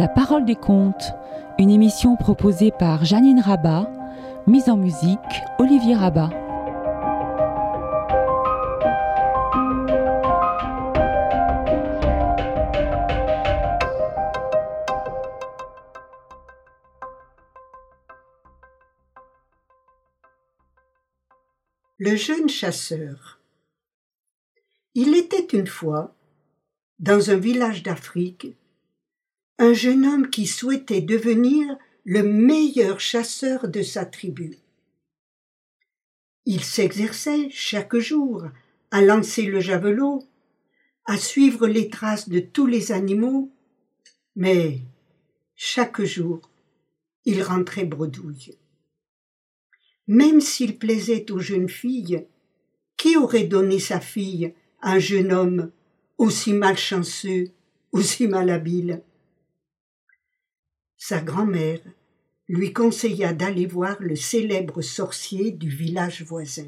La parole des contes, une émission proposée par Janine Rabat, mise en musique Olivier Rabat. Le jeune chasseur. Il était une fois, dans un village d'Afrique, un jeune homme qui souhaitait devenir le meilleur chasseur de sa tribu. Il s'exerçait chaque jour à lancer le javelot, à suivre les traces de tous les animaux, mais chaque jour, il rentrait bredouille. Même s'il plaisait aux jeunes filles, qui aurait donné sa fille à un jeune homme aussi malchanceux, aussi malhabile? Sa grand-mère lui conseilla d'aller voir le célèbre sorcier du village voisin.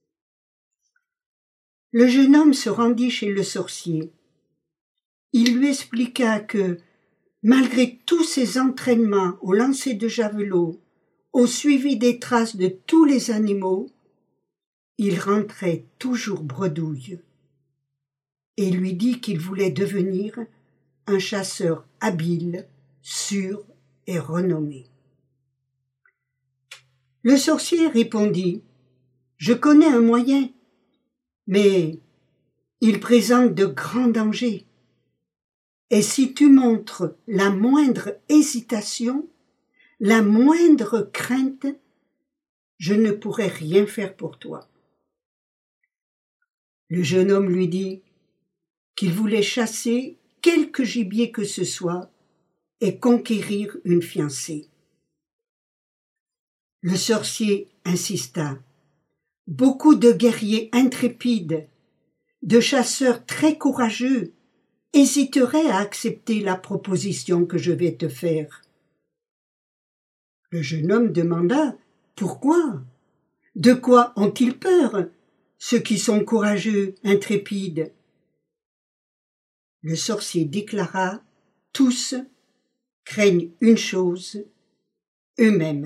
Le jeune homme se rendit chez le sorcier. Il lui expliqua que, malgré tous ses entraînements au lancer de javelot, au suivi des traces de tous les animaux, il rentrait toujours bredouille, et lui dit qu'il voulait devenir un chasseur habile, sûr et renommé. Le sorcier répondit : « Je connais un moyen, mais il présente de grands dangers. Et si tu montres la moindre hésitation, la moindre crainte, je ne pourrai rien faire pour toi. » Le jeune homme lui dit qu'il voulait chasser quelque gibier que ce soit et conquérir une fiancée. Le sorcier insista. Beaucoup de guerriers intrépides, de chasseurs très courageux, hésiteraient à accepter la proposition que je vais te faire. Le jeune homme demanda : « Pourquoi ? De quoi ont-ils peur, ceux qui sont courageux, intrépides ?» Le sorcier déclara : « Tous craignent une chose, eux-mêmes. »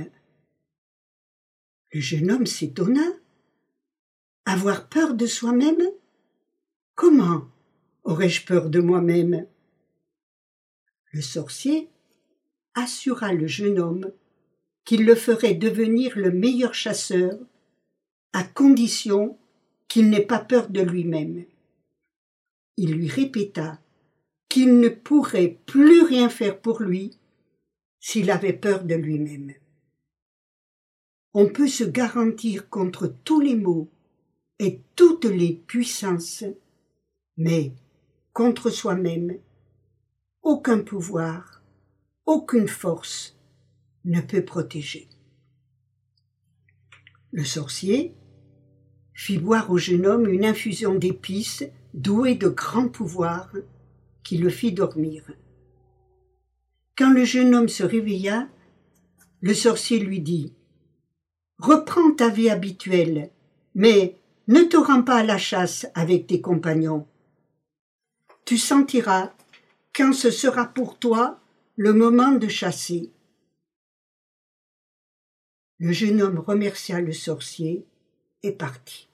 Le jeune homme s'étonna. Avoir peur de soi-même ? Comment aurais-je peur de moi-même ? Le sorcier assura le jeune homme qu'il le ferait devenir le meilleur chasseur, à condition qu'il n'ait pas peur de lui-même. Il lui répéta qu'il ne pourrait plus rien faire pour lui s'il avait peur de lui-même. On peut se garantir contre tous les maux et toutes les puissances, mais contre soi-même, aucun pouvoir, aucune force ne peut protéger. Le sorcier fit boire au jeune homme une infusion d'épices douée de grands pouvoirs qui le fit dormir. Quand le jeune homme se réveilla, le sorcier lui dit : « Reprends ta vie habituelle, mais ne te rends pas à la chasse avec tes compagnons. Tu sentiras quand ce sera pour toi le moment de chasser. » Le jeune homme remercia le sorcier et partit.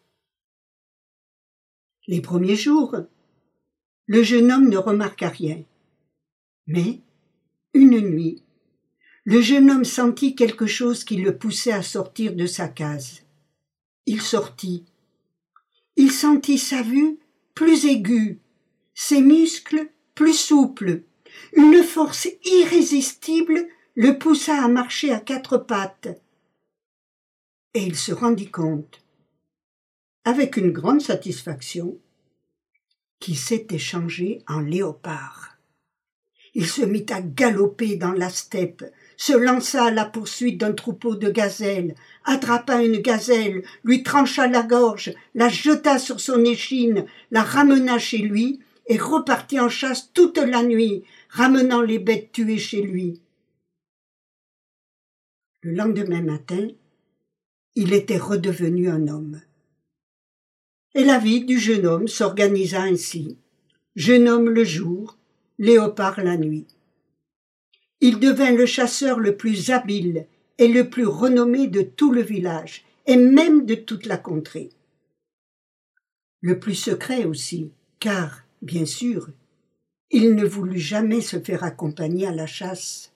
Les premiers jours, le jeune homme ne remarqua rien. Mais, une nuit, le jeune homme sentit quelque chose qui le poussait à sortir de sa case. Il sortit. Il sentit sa vue plus aiguë, ses muscles plus souples. Une force irrésistible le poussa à marcher à quatre pattes. Et il se rendit compte, avec une grande satisfaction, qu'il s'était changé en léopard. Il se mit à galoper dans la steppe, se lança à la poursuite d'un troupeau de gazelles, attrapa une gazelle, lui trancha la gorge, la jeta sur son échine, la ramena chez lui et repartit en chasse toute la nuit, ramenant les bêtes tuées chez lui. Le lendemain matin, il était redevenu un homme. Et la vie du jeune homme s'organisa ainsi. Jeune homme le jour, léopard la nuit. Il devint le chasseur le plus habile et le plus renommé de tout le village, et même de toute la contrée. Le plus secret aussi, car, bien sûr, il ne voulut jamais se faire accompagner à la chasse.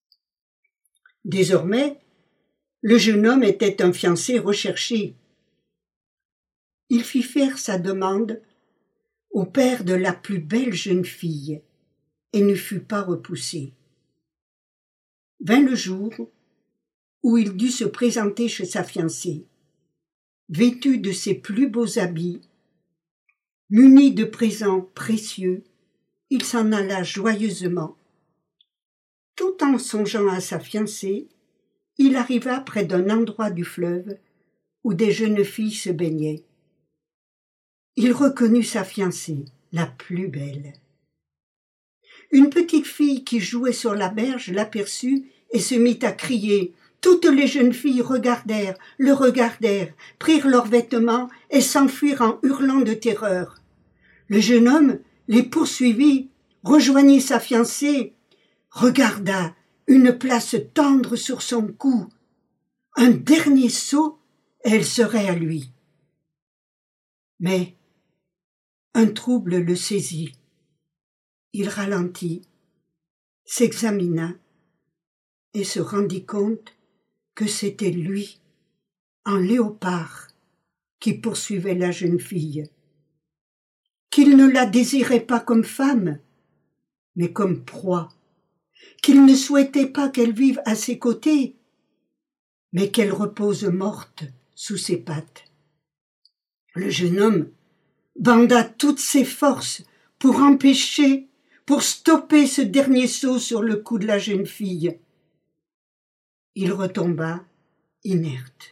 Désormais, le jeune homme était un fiancé recherché. Il fit faire sa demande au père de la plus belle jeune fille et ne fut pas repoussé. Vint le jour où il dut se présenter chez sa fiancée. Vêtu de ses plus beaux habits, muni de présents précieux, il s'en alla joyeusement. Tout en songeant à sa fiancée, il arriva près d'un endroit du fleuve où des jeunes filles se baignaient. Il reconnut sa fiancée, la plus belle. Une petite fille qui jouait sur la berge l'aperçut et se mit à crier. Toutes les jeunes filles le regardèrent, prirent leurs vêtements et s'enfuirent en hurlant de terreur. Le jeune homme les poursuivit, rejoignit sa fiancée, regarda une place tendre sur son cou. Un dernier saut, et elle serait à lui. Mais un trouble le saisit. Il ralentit, s'examina et se rendit compte que c'était lui, en léopard, qui poursuivait la jeune fille, qu'il ne la désirait pas comme femme, mais comme proie, qu'il ne souhaitait pas qu'elle vive à ses côtés, mais qu'elle repose morte sous ses pattes. Le jeune homme banda toutes ses forces pour stopper ce dernier saut sur le cou de la jeune fille. Il retomba inerte.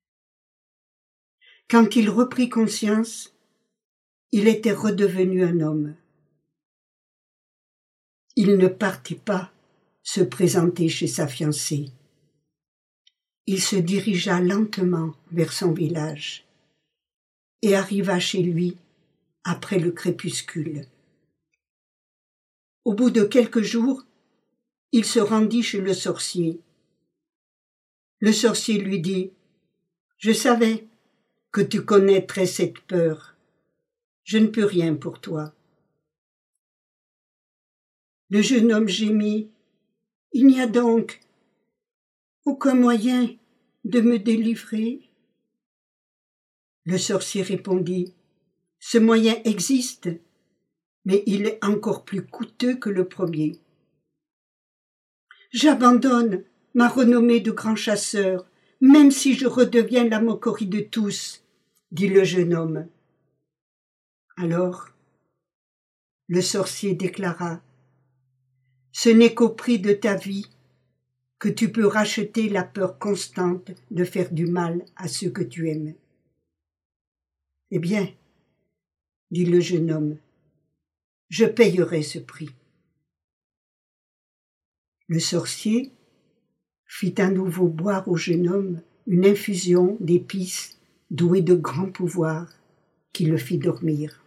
Quand il reprit conscience, il était redevenu un homme. Il ne partit pas se présenter chez sa fiancée. Il se dirigea lentement vers son village et arriva chez lui après le crépuscule. Au bout de quelques jours, il se rendit chez le sorcier. Le sorcier lui dit : « Je savais que tu connaîtrais cette peur. Je ne peux rien pour toi. » Le jeune homme gémit : « Il n'y a donc aucun moyen de me délivrer ? » Le sorcier répondit : « Ce moyen existe, mais il est encore plus coûteux que le premier. J'abandonne ma renommée de grand chasseur, même si je redeviens la moquerie de tous, » dit le jeune homme. Alors, le sorcier déclara : « Ce n'est qu'au prix de ta vie que tu peux racheter la peur constante de faire du mal à ceux que tu aimes. » « Eh bien, » dit le jeune homme, « je payerai ce prix. » Le sorcier fit à nouveau boire au jeune homme une infusion d'épices douée de grands pouvoirs qui le fit dormir.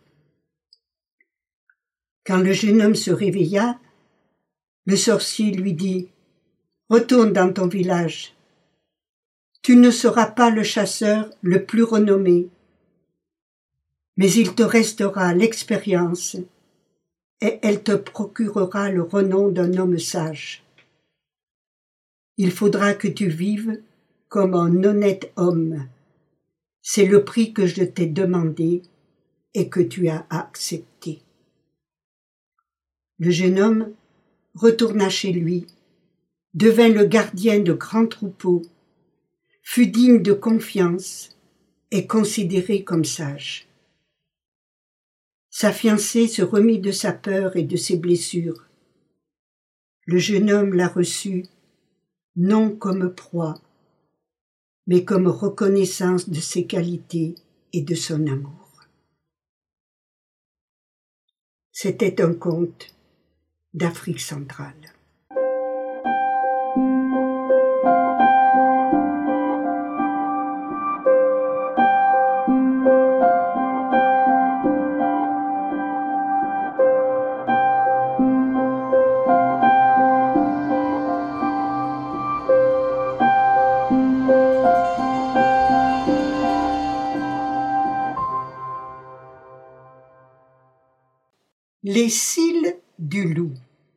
Quand le jeune homme se réveilla, le sorcier lui dit : « Retourne dans ton village. Tu ne seras pas le chasseur le plus renommé, mais il te restera l'expérience et elle te procurera le renom d'un homme sage. Il faudra que tu vives comme un honnête homme. C'est le prix que je t'ai demandé et que tu as accepté. » Le jeune homme retourna chez lui, devint le gardien de grands troupeaux, fut digne de confiance et considéré comme sage. Sa fiancée se remit de sa peur et de ses blessures. Le jeune homme la reçut, non comme proie, mais comme reconnaissance de ses qualités et de son amour. C'était un conte d'Afrique centrale. Les cils du loup.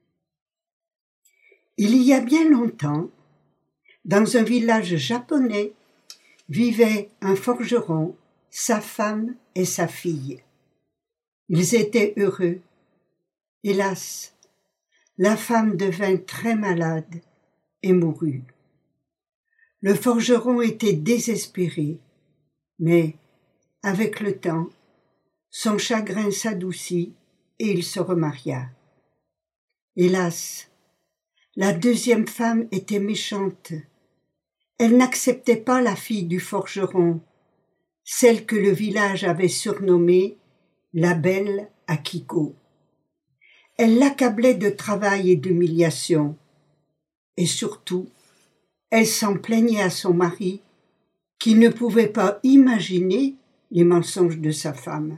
Il y a bien longtemps, dans un village japonais, vivait un forgeron, sa femme et sa fille. Ils étaient heureux. Hélas, la femme devint très malade et mourut. Le forgeron était désespéré, mais avec le temps, son chagrin s'adoucit et il se remaria. Hélas, la deuxième femme était méchante. Elle n'acceptait pas la fille du forgeron, celle que le village avait surnommée la belle Akiko. Elle l'accablait de travail et d'humiliation, et surtout, elle s'en plaignait à son mari, qui ne pouvait pas imaginer les mensonges de sa femme.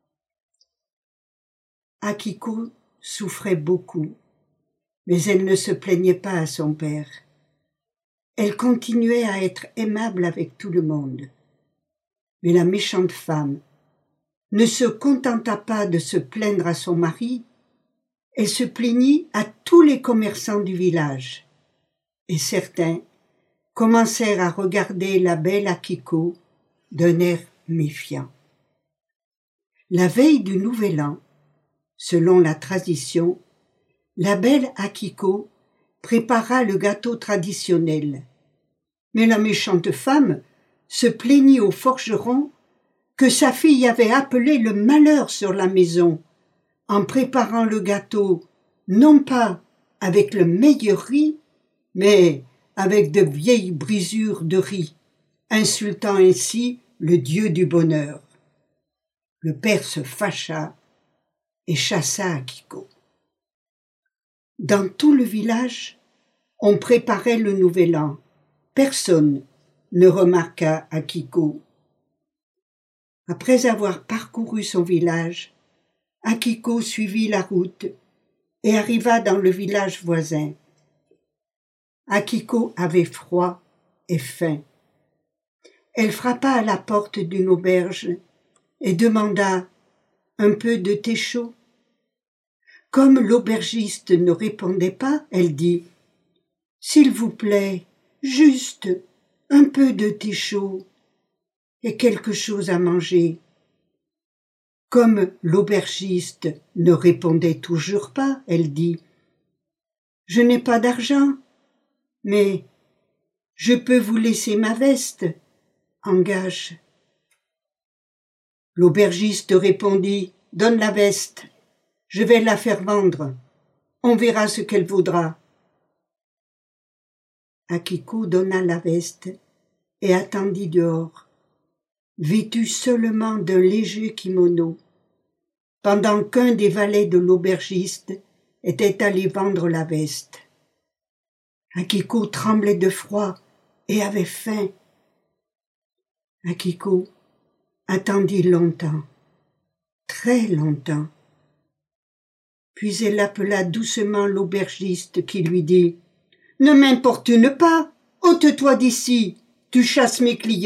Akiko souffrait beaucoup, mais elle ne se plaignait pas à son père. Elle continuait à être aimable avec tout le monde. Mais la méchante femme ne se contenta pas de se plaindre à son mari, elle se plaignit à tous les commerçants du village. Et certains commencèrent à regarder la belle Akiko d'un air méfiant. La veille du Nouvel An, selon la tradition, la belle Akiko prépara le gâteau traditionnel. Mais la méchante femme se plaignit au forgeron que sa fille avait appelé le malheur sur la maison en préparant le gâteau non pas avec le meilleur riz, mais avec de vieilles brisures de riz, insultant ainsi le dieu du bonheur. Le père se fâcha et chassa Akiko. Dans tout le village, on préparait le Nouvel An. Personne ne remarqua Akiko. Après avoir parcouru son village, Akiko suivit la route et arriva dans le village voisin. Akiko avait froid et faim. Elle frappa à la porte d'une auberge et demanda un peu de thé chaud. Comme l'aubergiste ne répondait pas, elle dit « S'il vous plaît, juste un peu de thé chaud et quelque chose à manger. » Comme l'aubergiste ne répondait toujours pas, elle dit « Je n'ai pas d'argent, mais je peux vous laisser ma veste en gage. » L'aubergiste répondit « Donne la veste, je vais la faire vendre, on verra ce qu'elle vaudra. » Akiko donna la veste et attendit dehors, vêtue seulement d'un léger kimono, pendant qu'un des valets de l'aubergiste était allé vendre la veste. Akiko tremblait de froid et avait faim. Akiko attendit longtemps, très longtemps. Puis elle appela doucement l'aubergiste qui lui dit « Ne m'importune pas, ôte-toi d'ici, tu chasses mes clients. »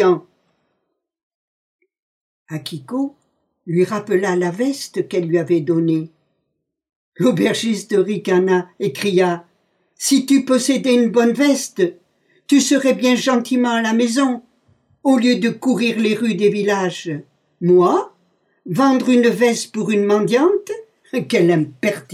Akiko lui rappela la veste qu'elle lui avait donnée. L'aubergiste ricana et cria « Si tu possédais une bonne veste, tu serais bien gentiment à la maison, au lieu de courir les rues des villages. Moi, vendre une veste pour une mendiante ? Quelle impertinence !»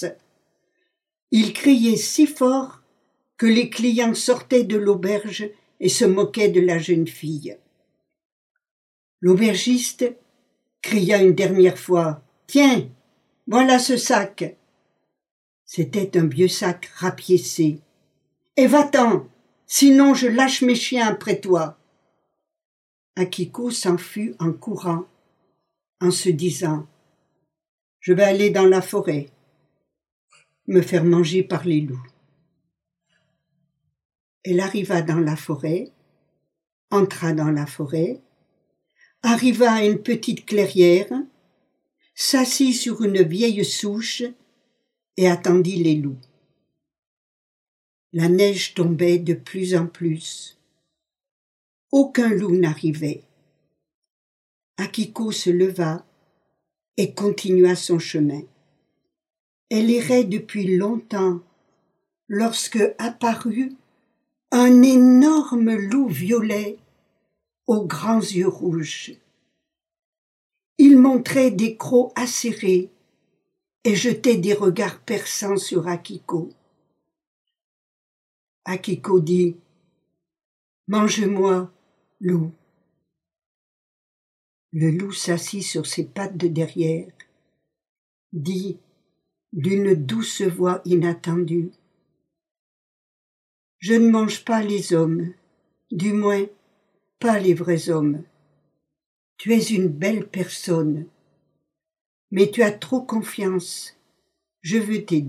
Il criait si fort que les clients sortaient de l'auberge et se moquaient de la jeune fille. L'aubergiste cria une dernière fois « Tiens, voilà ce sac !» C'était un vieux sac rapiécé. « Et va-t'en, sinon je lâche mes chiens après toi. » Akiko s'enfuit en courant, en se disant « Je vais aller dans la forêt, me faire manger par les loups. » Elle arriva dans la forêt, entra dans la forêt, arriva à une petite clairière, s'assit sur une vieille souche et attendit les loups. La neige tombait de plus en plus. Aucun loup n'arrivait. Akiko se leva et continua son chemin. Elle errait depuis longtemps, lorsque apparut un énorme loup violet aux grands yeux rouges. Il montrait des crocs acérés et jetait des regards perçants sur Akiko. Akiko dit « Mange-moi, loup ». Le loup s'assit sur ses pattes de derrière, dit d'une douce voix inattendue « Je ne mange pas les hommes, du moins pas les vrais hommes. Tu es une belle personne, mais tu as trop confiance, je veux t'aider. »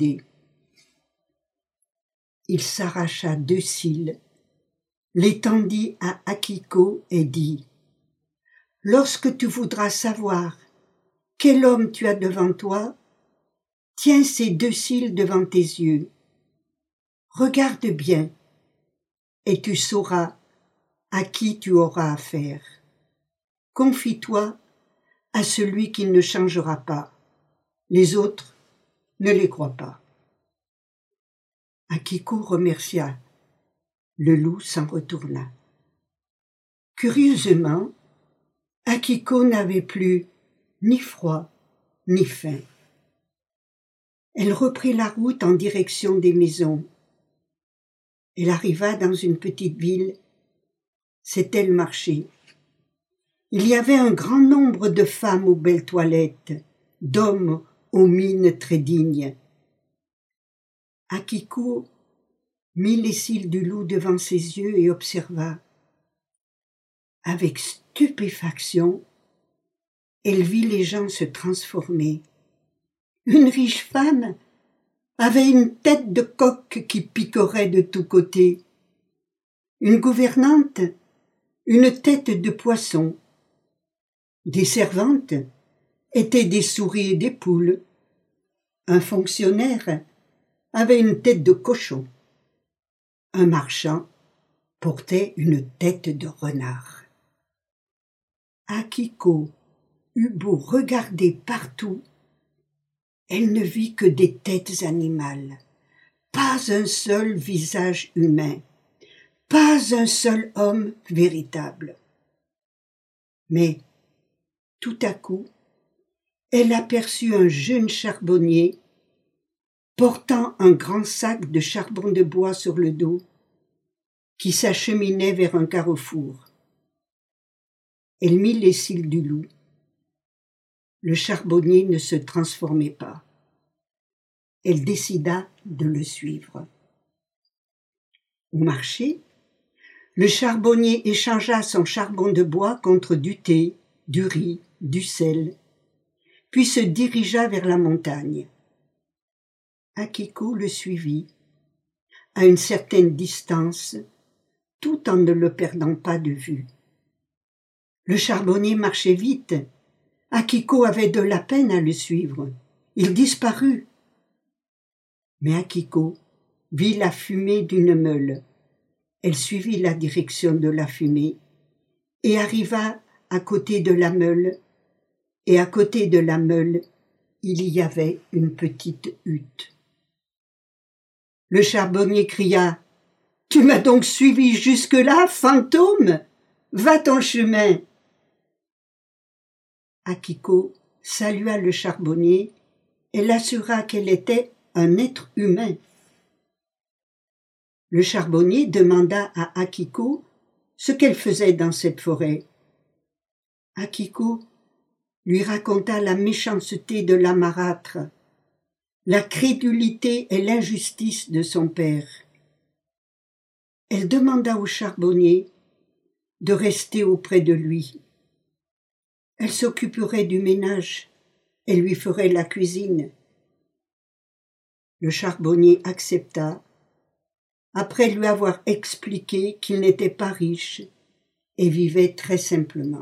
Il s'arracha 2 cils, les tendit à Akiko et dit « Lorsque tu voudras savoir quel homme tu as devant toi, tiens ces 2 cils devant tes yeux. Regarde bien, et tu sauras à qui tu auras affaire. Confie-toi à celui qui ne changera pas. Les autres, ne les crois pas. » Akiko remercia. Le loup s'en retourna. Curieusement, Akiko n'avait plus ni froid ni faim. Elle reprit la route en direction des maisons. Elle arriva dans une petite ville. C'était le marché. Il y avait un grand nombre de femmes aux belles toilettes, d'hommes aux mines très dignes. Akiko mit les cils du loup devant ses yeux et observa. Avec stupéfaction, elle vit les gens se transformer. Une riche femme avait une tête de coq qui picorait de tous côtés. Une gouvernante, une tête de poisson. Des servantes étaient des souris et des poules. Un fonctionnaire avait une tête de cochon. Un marchand portait une tête de renard. Akiko eut beau regarder partout, elle ne vit que des têtes animales, pas un seul visage humain, pas un seul homme véritable. Mais, tout à coup, elle aperçut un jeune charbonnier portant un grand sac de charbon de bois sur le dos, qui s'acheminait vers un carrefour. Elle mit les cils du loup. Le charbonnier ne se transformait pas. Elle décida de le suivre. Au marché, le charbonnier échangea son charbon de bois contre du thé, du riz, du sel, puis se dirigea vers la montagne. Akiko le suivit, à une certaine distance, tout en ne le perdant pas de vue. Le charbonnier marchait vite. Akiko avait de la peine à le suivre. Il disparut. Mais Akiko vit la fumée d'une meule. Elle suivit la direction de la fumée et arriva à côté de la meule. Et à côté de la meule, il y avait une petite hutte. Le charbonnier cria « Tu m'as donc suivi jusque-là, fantôme ? Va ton chemin !» Akiko salua le charbonnier et l'assura qu'elle était un être humain. Le charbonnier demanda à Akiko ce qu'elle faisait dans cette forêt. Akiko lui raconta la méchanceté de la marâtre, la crédulité et l'injustice de son père. Elle demanda au charbonnier de rester auprès de lui. Elle s'occuperait du ménage et lui ferait la cuisine. Le charbonnier accepta, après lui avoir expliqué qu'il n'était pas riche et vivait très simplement.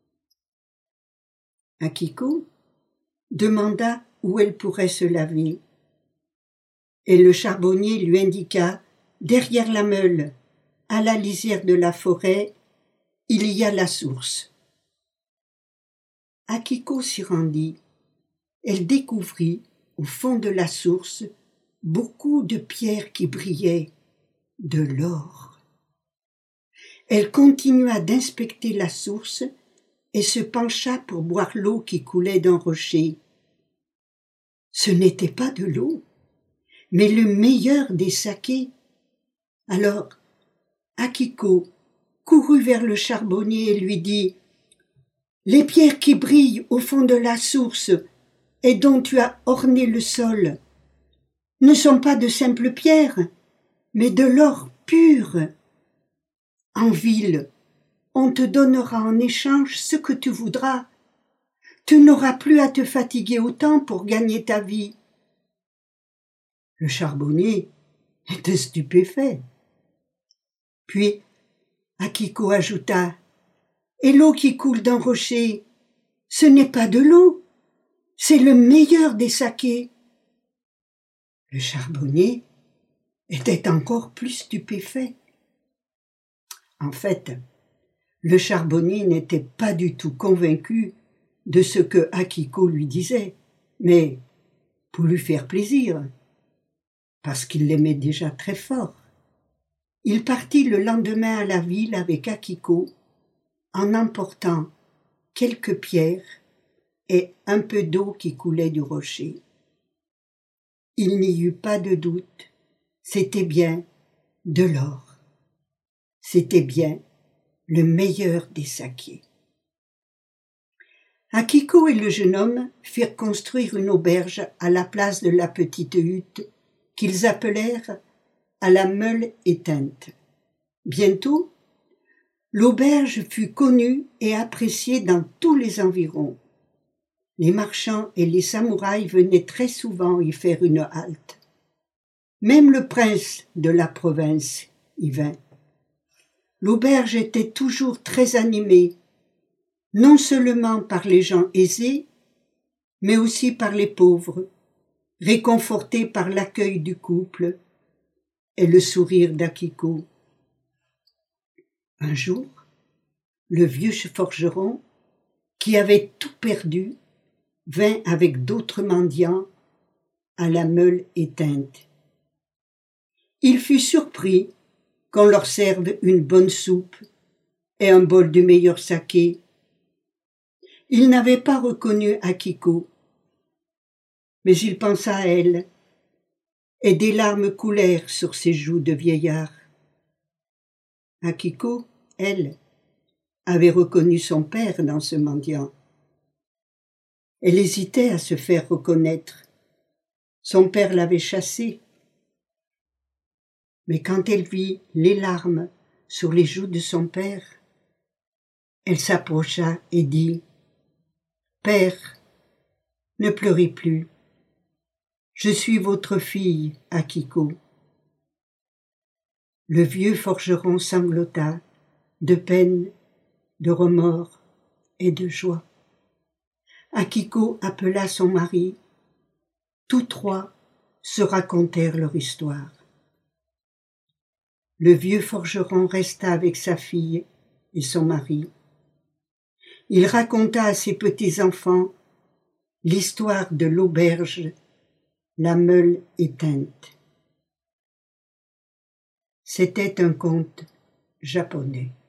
Akiko demanda où elle pourrait se laver, et le charbonnier lui indiqua derrière la meule, à la lisière de la forêt, il y a la source. Akiko s'y rendit. Elle découvrit au fond de la source beaucoup de pierres qui brillaient, de l'or. Elle continua d'inspecter la source et se pencha pour boire l'eau qui coulait d'un rocher. Ce n'était pas de l'eau, mais le meilleur des sakés. Alors, Akiko courut vers le charbonnier et lui dit « Les pierres qui brillent au fond de la source et dont tu as orné le sol ne sont pas de simples pierres, mais de l'or pur. En ville, on te donnera en échange ce que tu voudras. Tu n'auras plus à te fatiguer autant pour gagner ta vie. » Le charbonnier était stupéfait. Puis Akiko ajouta « Et l'eau qui coule d'un rocher, ce n'est pas de l'eau, c'est le meilleur des sakés. » Le charbonnier était encore plus stupéfait. En fait, le charbonnier n'était pas du tout convaincu de ce que Akiko lui disait, mais pour lui faire plaisir, parce qu'il l'aimait déjà très fort. Il partit le lendemain à la ville avec Akiko, en emportant quelques pierres et un peu d'eau qui coulait du rocher. Il n'y eut pas de doute, c'était bien de l'or. C'était bien le meilleur des sakés. Akiko et le jeune homme firent construire une auberge à la place de la petite hutte qu'ils appelèrent à la meule éteinte. Bientôt, l'auberge fut connue et appréciée dans tous les environs. Les marchands et les samouraïs venaient très souvent y faire une halte. Même le prince de la province y vint. L'auberge était toujours très animée, non seulement par les gens aisés, mais aussi par les pauvres, réconfortés par l'accueil du couple et le sourire d'Akiko. Un jour, le vieux forgeron, qui avait tout perdu, vint avec d'autres mendiants à la meule éteinte. Il fut surpris qu'on leur serve une bonne soupe et un bol du meilleur saké. Il n'avait pas reconnu Akiko, mais il pensa à elle, et des larmes coulèrent sur ses joues de vieillard. Akiko, elle, avait reconnu son père dans ce mendiant. Elle hésitait à se faire reconnaître. Son père l'avait chassée. Mais quand elle vit les larmes sur les joues de son père, elle s'approcha et dit « Père, ne pleurez plus. Je suis votre fille, Akiko. » Le vieux forgeron sanglota, de peine, de remords et de joie. Akiko appela son mari. Tous trois se racontèrent leur histoire. Le vieux forgeron resta avec sa fille et son mari. Il raconta à ses petits-enfants l'histoire de l'auberge, la meule éteinte. C'était un conte japonais.